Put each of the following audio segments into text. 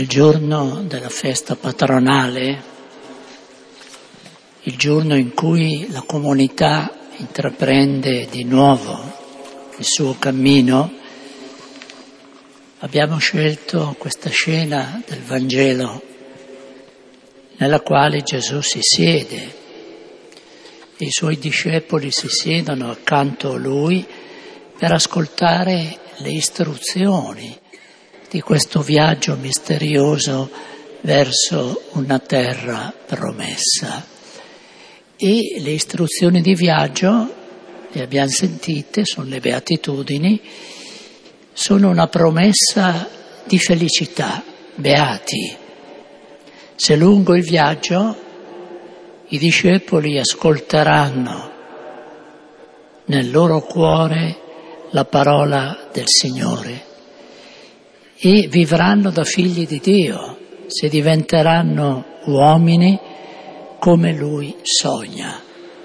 giorno della festa patronale, il giorno in cui la comunità intraprende di nuovo il suo cammino, abbiamo scelto questa scena del Vangelo nella quale Gesù si siede e i suoi discepoli si siedono accanto a lui per ascoltare le istruzioni di questo viaggio misterioso verso una terra promessa. E le istruzioni di viaggio, le abbiamo sentite, sono le beatitudini, sono una promessa di felicità, beati. Se lungo il viaggio i discepoli ascolteranno nel loro cuore la parola del Signore e vivranno da figli di Dio, se diventeranno uomini come Lui sogna.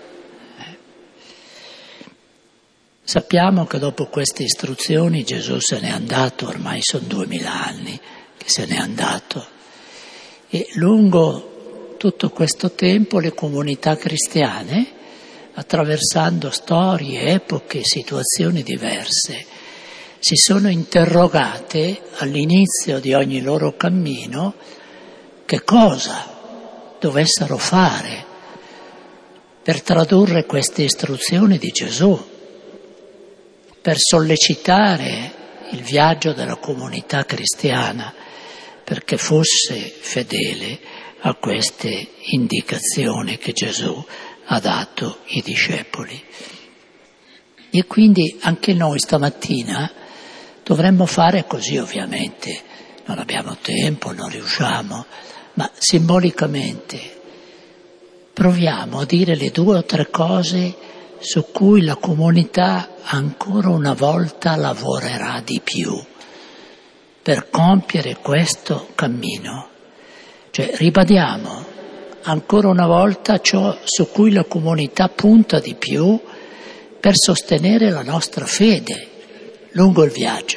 Sappiamo che dopo queste istruzioni Gesù se n'è andato, ormai sono 2000 anni che se n'è andato, e lungo tutto questo tempo le comunità cristiane, attraversando storie, epoche, situazioni diverse, si sono interrogate all'inizio di ogni loro cammino che cosa dovessero fare per tradurre queste istruzioni di Gesù, per sollecitare il viaggio della comunità cristiana perché fosse fedele a queste indicazioni che Gesù ha dato ai discepoli. E quindi anche noi stamattina dovremmo fare così, ovviamente. Non abbiamo tempo, non riusciamo, ma simbolicamente proviamo a dire le 2 o 3 cose su cui la comunità ancora una volta lavorerà di più per compiere questo cammino. Cioè, ribadiamo ancora una volta ciò su cui la comunità punta di più per sostenere la nostra fede lungo il viaggio.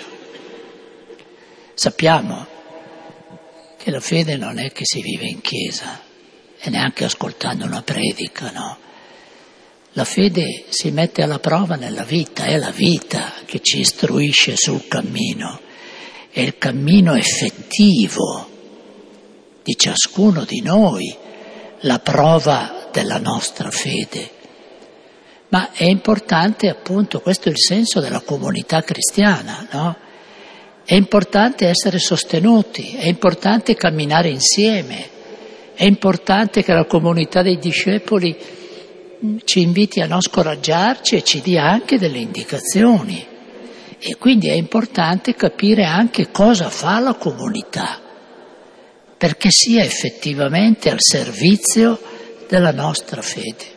Sappiamo che la fede non è che si vive in chiesa e neanche ascoltando una predica, no? La fede si mette alla prova nella vita, è la vita che ci istruisce sul cammino, è il cammino effettivo di ciascuno di noi, la prova della nostra fede. Ma è importante, appunto, questo è il senso della comunità cristiana, no? È importante essere sostenuti, è importante camminare insieme, è importante che la comunità dei discepoli ci inviti a non scoraggiarci e ci dia anche delle indicazioni. E quindi è importante capire anche cosa fa la comunità, perché sia effettivamente al servizio della nostra fede.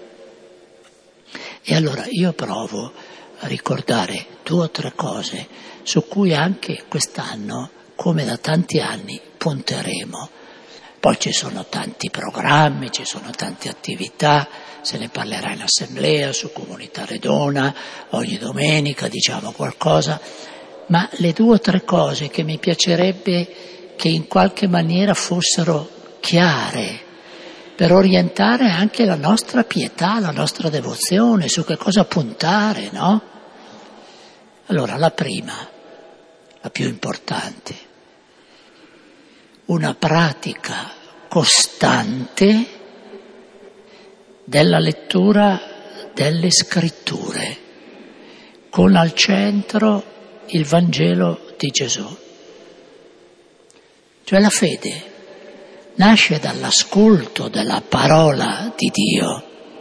E allora io provo a ricordare 2 o 3 cose su cui anche quest'anno, come da tanti anni, punteremo. Poi ci sono tanti programmi, ci sono tante attività, se ne parlerà in assemblea, su Comunità Redona, ogni domenica diciamo qualcosa, ma le 2 o 3 cose che mi piacerebbe che in qualche maniera fossero chiare, per orientare anche la nostra pietà, la nostra devozione, su che cosa puntare, no? Allora, la prima, la più importante, una pratica costante della lettura delle scritture, con al centro il Vangelo di Gesù. Cioè la fede nasce dall'ascolto della parola di Dio,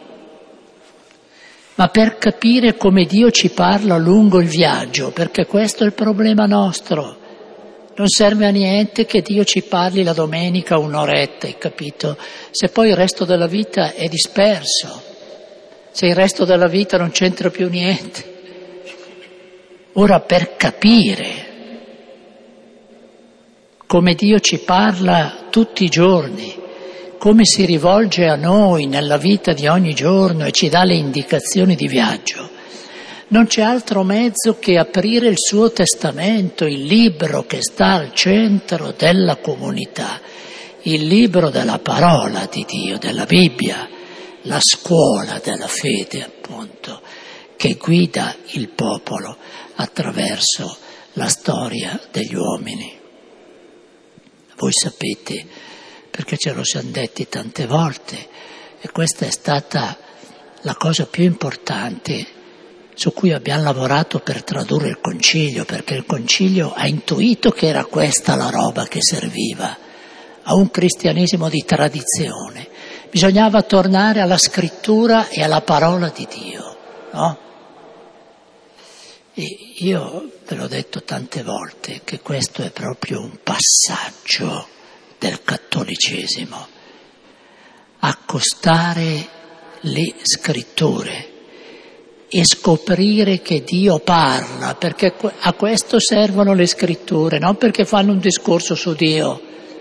ma per capire come Dio ci parla lungo il viaggio, perché questo è il problema nostro. Non serve a niente che Dio ci parli la domenica 1 oretta, hai capito? Se poi il resto della vita è disperso, se il resto della vita non c'entra più niente. Ora, per capire come Dio ci parla tutti i giorni, come si rivolge a noi nella vita di ogni giorno e ci dà le indicazioni di viaggio, Non c'è altro mezzo che aprire il suo testamento, il libro che sta al centro della comunità, il libro della parola di Dio, della Bibbia, la scuola della fede, appunto, che guida il popolo attraverso la storia degli uomini. Voi sapete, perché ce lo siamo detti tante volte, e questa è stata la cosa più importante su cui abbiamo lavorato per tradurre il Concilio, perché il Concilio ha intuito che era questa la roba che serviva a un cristianesimo di tradizione. Bisognava tornare alla scrittura e alla parola di Dio, no? E io ve l'ho detto tante volte che questo è proprio un passaggio del cattolicesimo, accostare le scritture e scoprire che Dio parla, perché a questo servono le scritture, non perché fanno un discorso su Dio,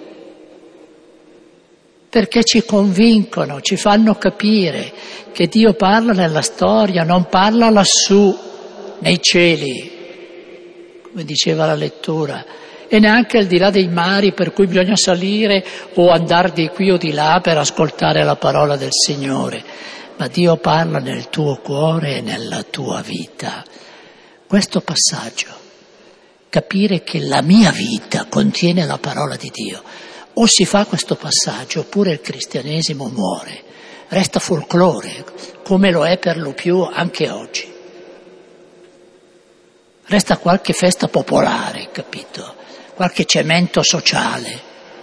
perché ci convincono, ci fanno capire che Dio parla nella storia, non parla lassù, nei cieli, come diceva la lettura, e neanche al di là dei mari per cui bisogna salire o andare di qui o di là per ascoltare la parola del Signore, ma Dio parla nel tuo cuore e nella tua vita. Questo passaggio, capire che la mia vita contiene la parola di Dio, o si fa questo passaggio oppure il cristianesimo muore, resta folklore, come lo è per lo più anche oggi. Resta qualche festa popolare, capito? Qualche cemento sociale.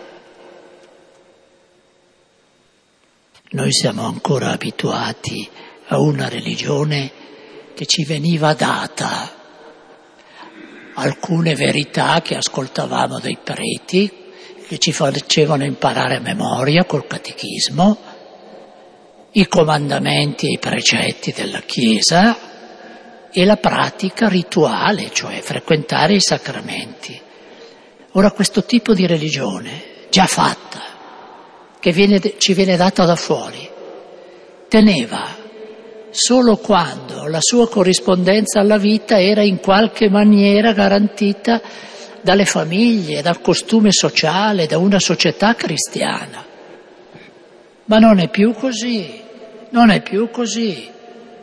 Noi siamo ancora abituati a una religione che ci veniva data, alcune verità che ascoltavamo dai preti, che ci facevano imparare a memoria col catechismo, i comandamenti e i precetti della Chiesa e la pratica rituale, cioè frequentare i sacramenti. Ora questo tipo di religione, già fatta, che ci viene data da fuori, teneva solo quando la sua corrispondenza alla vita era in qualche maniera garantita dalle famiglie, dal costume sociale, da una società cristiana. Ma non è più così, non è più così.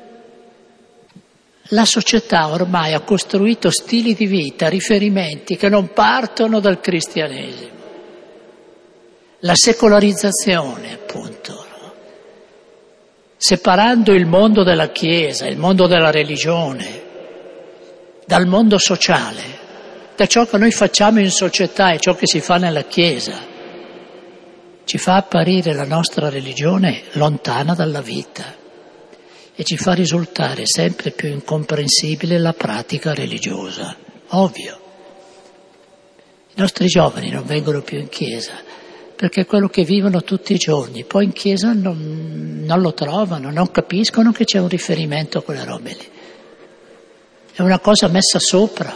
La società ormai ha costruito stili di vita, riferimenti che non partono dal cristianesimo. La secolarizzazione, appunto, no? Separando il mondo della Chiesa, il mondo della religione, dal mondo sociale, da ciò che noi facciamo in società e ciò che si fa nella Chiesa, ci fa apparire la nostra religione lontana dalla vita e ci fa risultare sempre più incomprensibile la pratica religiosa. Ovvio. I nostri giovani non vengono più in chiesa perché è quello che vivono tutti i giorni, poi in chiesa non lo trovano, non capiscono che c'è un riferimento a quelle robe lì. È una cosa messa sopra.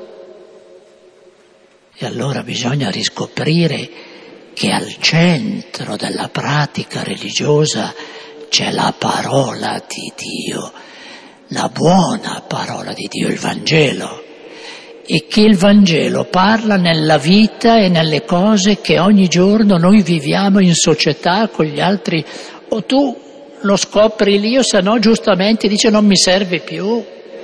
E allora bisogna riscoprire che al centro della pratica religiosa c'è la parola di Dio, la buona parola di Dio, il Vangelo, e che il Vangelo parla nella vita e nelle cose che ogni giorno noi viviamo in società con gli altri. O tu lo scopri lì o se no giustamente dice non mi serve più.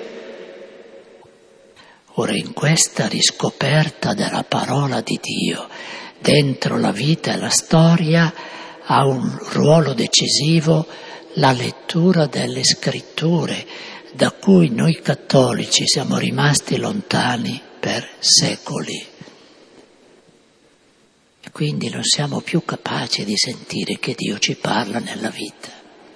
Ora in questa riscoperta della parola di Dio dentro la vita e la storia ha un ruolo decisivo la lettura delle scritture, da cui noi cattolici siamo rimasti lontani per secoli. E quindi non siamo più capaci di sentire che Dio ci parla nella vita.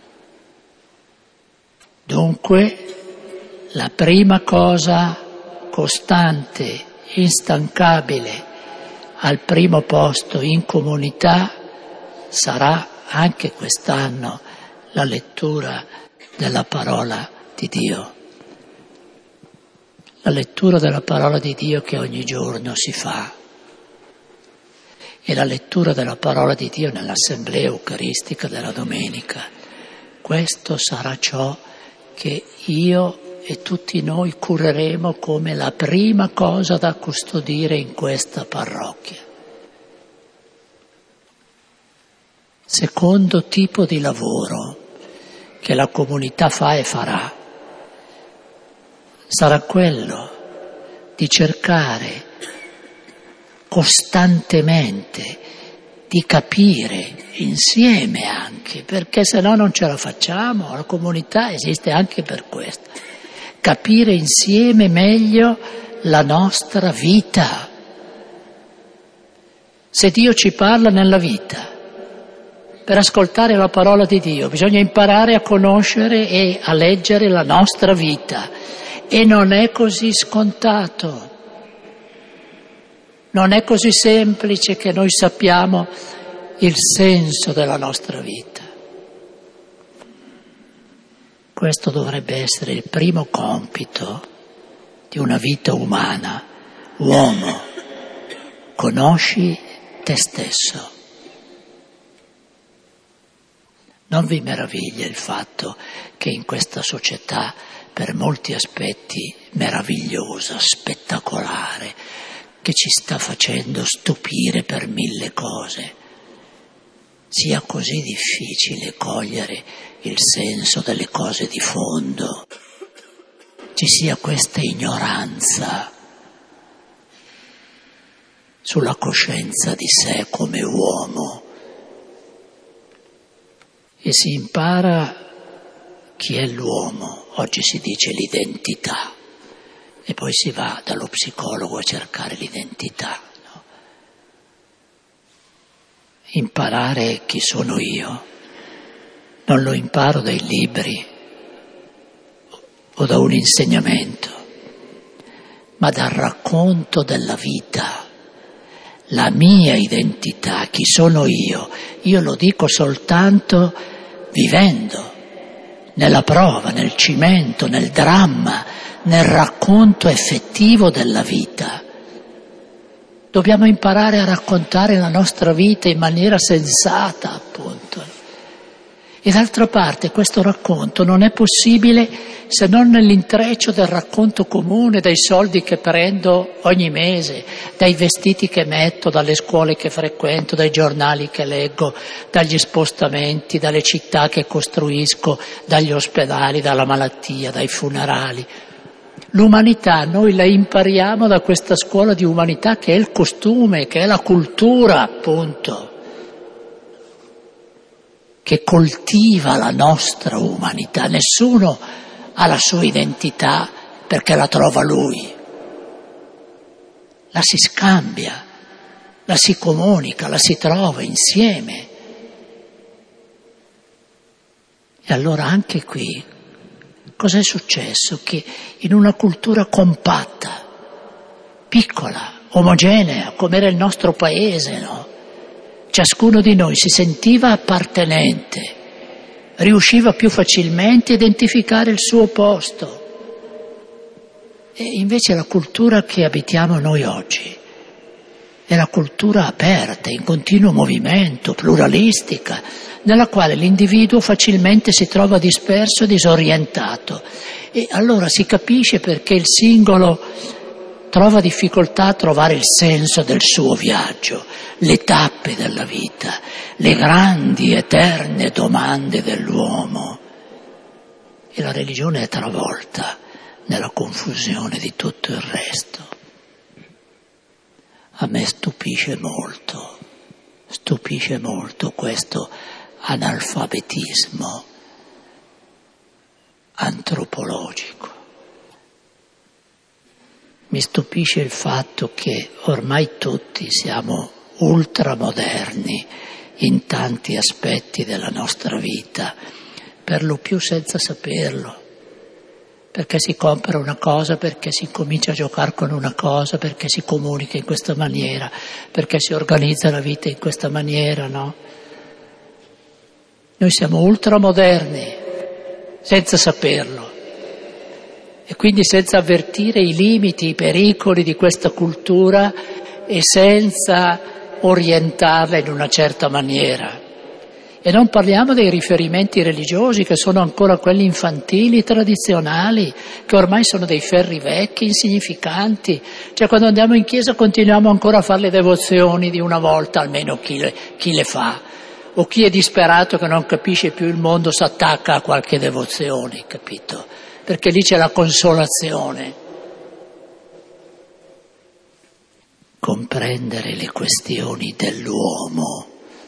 Dunque, la prima cosa costante, instancabile, al primo posto in comunità sarà anche quest'anno la lettura della parola di Dio. La lettura della parola di Dio che ogni giorno si fa e la lettura della parola di Dio nell'assemblea eucaristica della domenica. Questo sarà ciò che io e tutti noi cureremo come la prima cosa da custodire in questa parrocchia. Secondo tipo di lavoro che la comunità fa e farà sarà quello di cercare costantemente di capire insieme anche, perché se no non ce la facciamo, la comunità esiste anche per questo, capire insieme meglio la nostra vita. Se Dio ci parla nella vita, per ascoltare la parola di Dio bisogna imparare a conoscere e a leggere la nostra vita, e non è così scontato. Non è così semplice che noi sappiamo il senso della nostra vita. Questo dovrebbe essere il primo compito di una vita umana. Uomo, conosci te stesso. Non vi meraviglia il fatto che in questa società, per molti aspetti meravigliosa, spettacolare, che ci sta facendo stupire per 1000 cose, sia così difficile cogliere il senso delle cose di fondo, ci sia questa ignoranza sulla coscienza di sé come uomo, e si impara chi è l'uomo, oggi si dice l'identità, e poi si va dallo psicologo a cercare l'identità. No? Imparare chi sono io non lo imparo dai libri o da un insegnamento, ma dal racconto della vita. La mia identità, chi sono io lo dico soltanto vivendo, nella prova, nel cimento, nel dramma, nel racconto effettivo della vita. Dobbiamo imparare a raccontare la nostra vita in maniera sensata, appunto. E d'altra parte questo racconto non è possibile se non nell'intreccio del racconto comune, dai soldi che prendo ogni mese, dai vestiti che metto, dalle scuole che frequento, dai giornali che leggo, dagli spostamenti, dalle città che costruisco, dagli ospedali, dalla malattia, dai funerali. L'umanità noi la impariamo da questa scuola di umanità che è il costume, che è la cultura, appunto, che coltiva la nostra umanità. Nessuno ha la sua identità perché la trova lui. La si scambia, la si comunica, la si trova insieme. E allora anche qui cos'è successo? Che in una cultura compatta, piccola, omogenea, come era il nostro paese, no? Ciascuno di noi si sentiva appartenente, riusciva più facilmente a identificare il suo posto. E invece la cultura che abitiamo noi oggi è la cultura aperta, in continuo movimento, pluralistica, nella quale l'individuo facilmente si trova disperso e disorientato. E allora si capisce perché il singolo trova difficoltà a trovare il senso del suo viaggio, le tappe della vita, le grandi eterne domande dell'uomo. E la religione è travolta nella confusione di tutto il resto. A me stupisce molto questo analfabetismo antropologico. Mi stupisce il fatto che ormai tutti siamo ultramoderni in tanti aspetti della nostra vita, per lo più senza saperlo, perché si compra una cosa, perché si comincia a giocare con una cosa, perché si comunica in questa maniera, perché si organizza la vita in questa maniera, no? Noi siamo ultramoderni senza saperlo. E quindi senza avvertire i limiti, i pericoli di questa cultura e senza orientarla in una certa maniera. E non parliamo dei riferimenti religiosi che sono ancora quelli infantili, tradizionali, che ormai sono dei ferri vecchi, insignificanti. Cioè quando andiamo in chiesa continuiamo ancora a fare le devozioni di una volta, almeno chi le fa. O chi è disperato che non capisce più il mondo si attacca a qualche devozione, capito? Perché lì c'è la consolazione. Comprendere le questioni dell'uomo,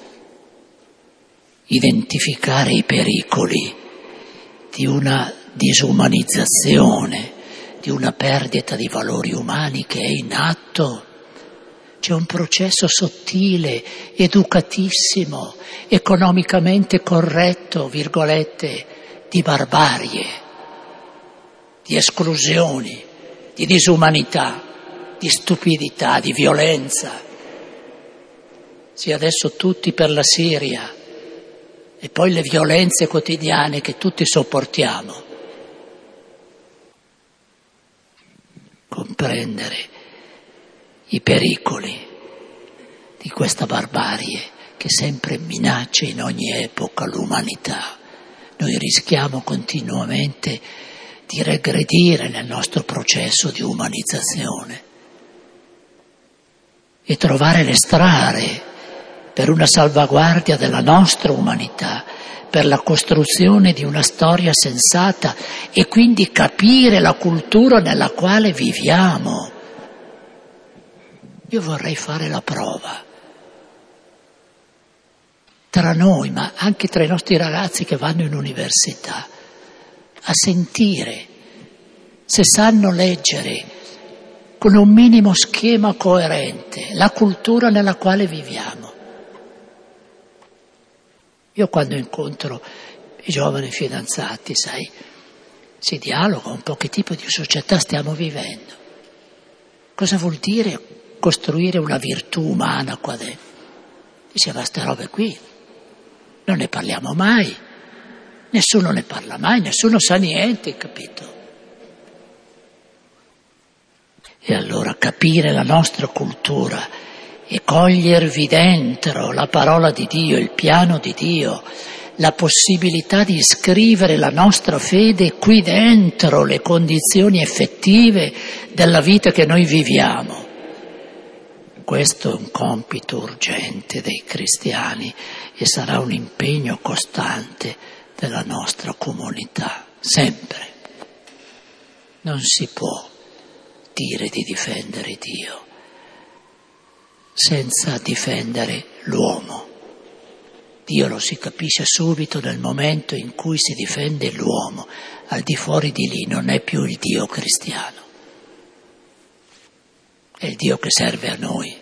identificare i pericoli di una disumanizzazione, di una perdita di valori umani che è in atto. C'è un processo sottile, educatissimo, economicamente corretto, virgolette, di barbarie, di esclusioni, di disumanità, di stupidità, di violenza. Sì, adesso tutti per la Siria e poi le violenze quotidiane che tutti sopportiamo. Comprendere i pericoli di questa barbarie che sempre minaccia in ogni epoca l'umanità. Noi rischiamo continuamente di regredire nel nostro processo di umanizzazione e trovare le strade per una salvaguardia della nostra umanità, per la costruzione di una storia sensata e quindi capire la cultura nella quale viviamo. Io vorrei fare la prova tra noi, ma anche tra i nostri ragazzi che vanno in università, a sentire se sanno leggere con un minimo schema coerente la cultura nella quale viviamo. Io quando incontro i giovani fidanzati, sai, si dialoga un po' che tipo di società stiamo vivendo. Cosa vuol dire costruire una virtù umana qua dentro? Dice, ma ste robe qui non ne parliamo mai, nessuno ne parla mai, nessuno sa niente, capito? E allora capire la nostra cultura e cogliervi dentro la parola di Dio, il piano di Dio, la possibilità di iscrivere la nostra fede qui dentro le condizioni effettive della vita che noi viviamo. Questo è un compito urgente dei cristiani e sarà un impegno costante della nostra comunità, sempre. Non si può dire di difendere Dio senza difendere l'uomo. Dio lo si capisce subito nel momento in cui si difende l'uomo, al di fuori di lì non è più il Dio cristiano, è il Dio che serve a noi.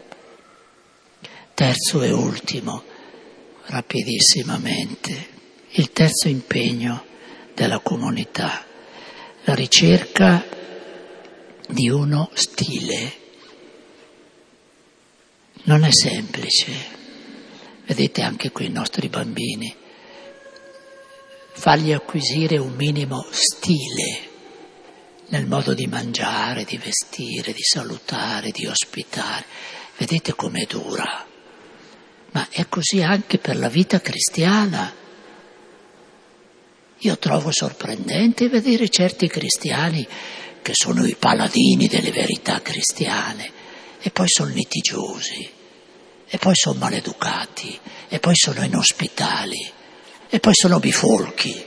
Terzo e ultimo, rapidissimamente, il terzo impegno della comunità, la ricerca di uno stile. Non è semplice, vedete anche qui i nostri bambini, fargli acquisire un minimo stile nel modo di mangiare, di vestire, di salutare, di ospitare. Vedete com'è dura, ma è così anche per la vita cristiana. Io trovo sorprendente vedere certi cristiani che sono i paladini delle verità cristiane e poi sono litigiosi, e poi sono maleducati, e poi sono inospitali, e poi sono bifolchi.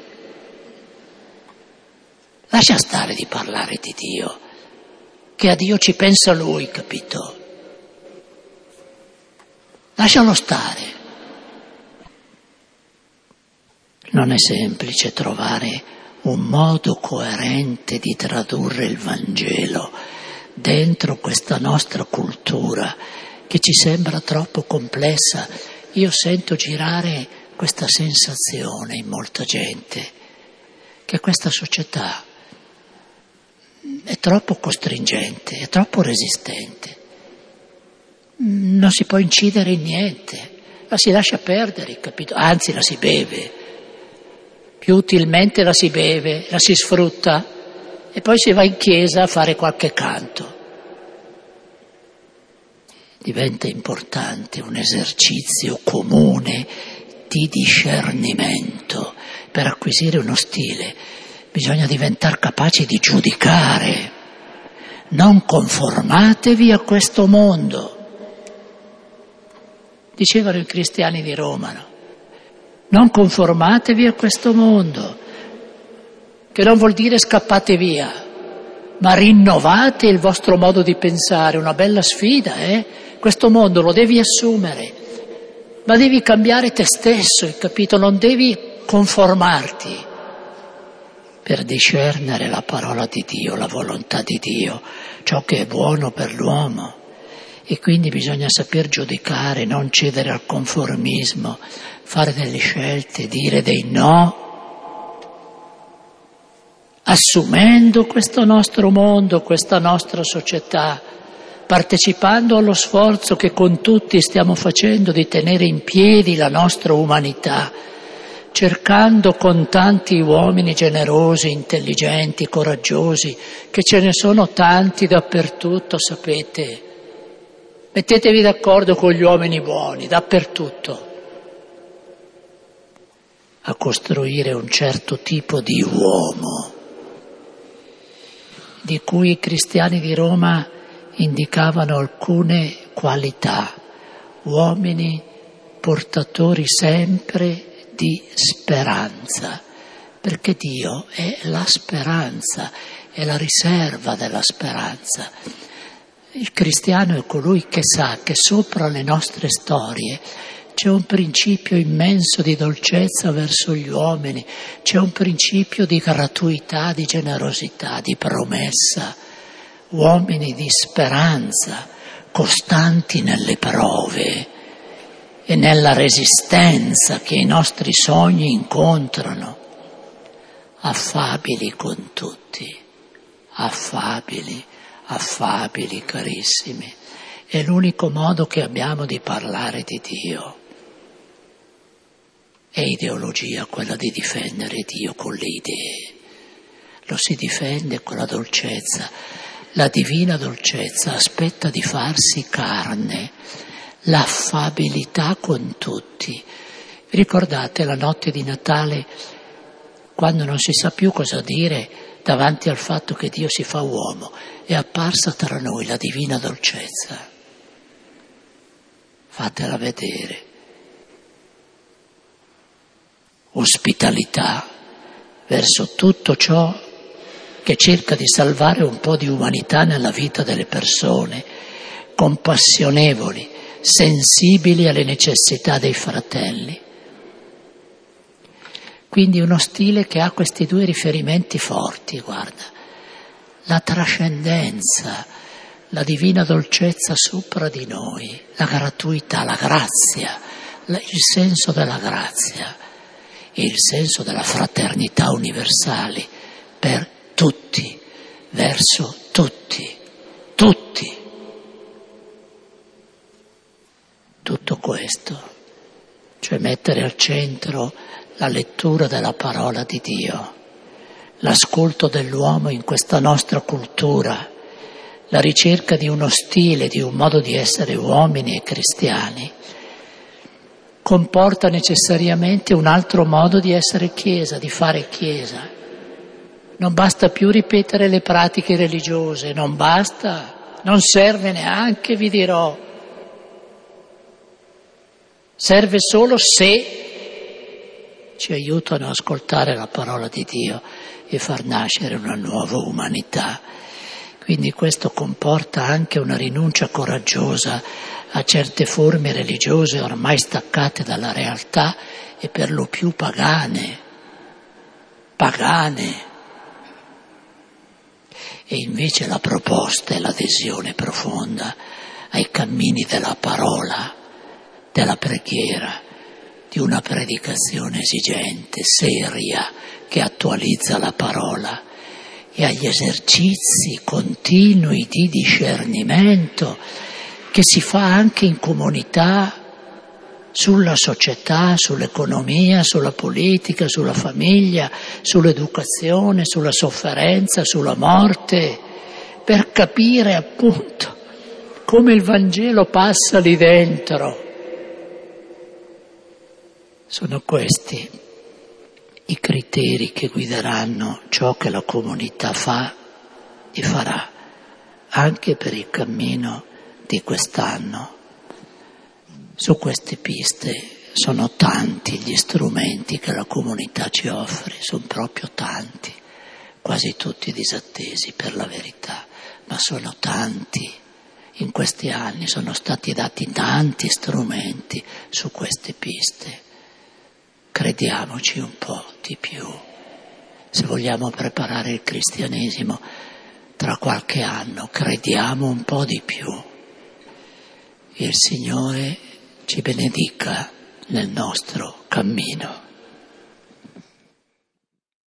Lascia stare di parlare di Dio, che a Dio ci pensa Lui, capito? Lascialo stare. Non è semplice trovare un modo coerente di tradurre il Vangelo dentro questa nostra cultura che ci sembra troppo complessa. Io sento girare questa sensazione in molta gente, che questa società è troppo costringente, è troppo resistente. Non si può incidere in niente, la si lascia perdere, capito? Anzi, la si beve. Più utilmente la si beve, la si sfrutta e poi si va in chiesa a fare qualche canto. Diventa importante un esercizio comune di discernimento. Per acquisire uno stile bisogna diventare capaci di giudicare. Non conformatevi a questo mondo. Dicevano i cristiani di Roma, no? Non conformatevi a questo mondo, che non vuol dire scappate via, ma rinnovate il vostro modo di pensare. Una bella sfida, Questo mondo lo devi assumere, ma devi cambiare te stesso, hai capito? Non devi conformarti per discernere la parola di Dio, la volontà di Dio, ciò che è buono per l'uomo. E quindi bisogna saper giudicare, non cedere al conformismo, fare delle scelte, dire dei no, assumendo questo nostro mondo, questa nostra società, partecipando allo sforzo che con tutti stiamo facendo di tenere in piedi la nostra umanità, cercando con tanti uomini generosi, intelligenti, coraggiosi, che ce ne sono tanti dappertutto, sapete. Mettetevi d'accordo con gli uomini buoni, dappertutto, a costruire un certo tipo di uomo, di cui i cristiani di Roma indicavano alcune qualità, uomini portatori sempre di speranza, perché Dio è la speranza, è la riserva della speranza. Il cristiano è colui che sa che sopra le nostre storie c'è un principio immenso di dolcezza verso gli uomini, c'è un principio di gratuità, di generosità, di promessa, uomini di speranza, costanti nelle prove e nella resistenza che i nostri sogni incontrano, affabili con tutti, affabili carissimi. È l'unico modo che abbiamo di parlare di Dio. È ideologia quella di difendere Dio con le idee. Lo si difende con la dolcezza. La divina dolcezza aspetta di farsi carne, l'affabilità con tutti. Vi ricordate la notte di Natale, quando non si sa più cosa dire davanti al fatto che Dio si fa uomo? È apparsa tra noi la divina dolcezza. Fatela vedere. Ospitalità verso tutto ciò che cerca di salvare un po' di umanità nella vita delle persone, compassionevoli, sensibili alle necessità dei fratelli. Quindi uno stile che ha questi due riferimenti forti, guarda, la trascendenza, la divina dolcezza sopra di noi, la gratuità, la grazia, il senso della grazia e il senso della fraternità universale per tutti, verso tutti. Tutto questo, cioè mettere al centro la lettura della parola di Dio, l'ascolto dell'uomo in questa nostra cultura, la ricerca di uno stile, di un modo di essere uomini e cristiani, comporta necessariamente un altro modo di essere Chiesa, di fare Chiesa. Non basta più ripetere le pratiche religiose, non basta, non serve neanche, vi dirò. Serve solo se ci aiutano ad ascoltare la parola di Dio e far nascere una nuova umanità. Quindi questo comporta anche una rinuncia coraggiosa a certe forme religiose ormai staccate dalla realtà e per lo più pagane. E invece la proposta e l'adesione profonda ai cammini della parola, della preghiera, di una predicazione esigente, seria, che attualizza la parola, e agli esercizi continui di discernimento che si fa anche in comunità sulla società, sull'economia, sulla politica, sulla famiglia, sull'educazione, sulla sofferenza, sulla morte, per capire appunto come il Vangelo passa lì dentro. Sono questi i criteri che guideranno ciò che la comunità fa e farà, anche per il cammino di quest'anno. Su queste piste sono tanti gli strumenti che la comunità ci offre, sono proprio tanti, quasi tutti disattesi per la verità, ma sono tanti. In questi anni sono stati dati tanti strumenti su queste piste. Crediamoci un po' di più. Se vogliamo preparare il cristianesimo tra qualche anno, crediamo un po' di più. Il Signore ci benedica nel nostro cammino.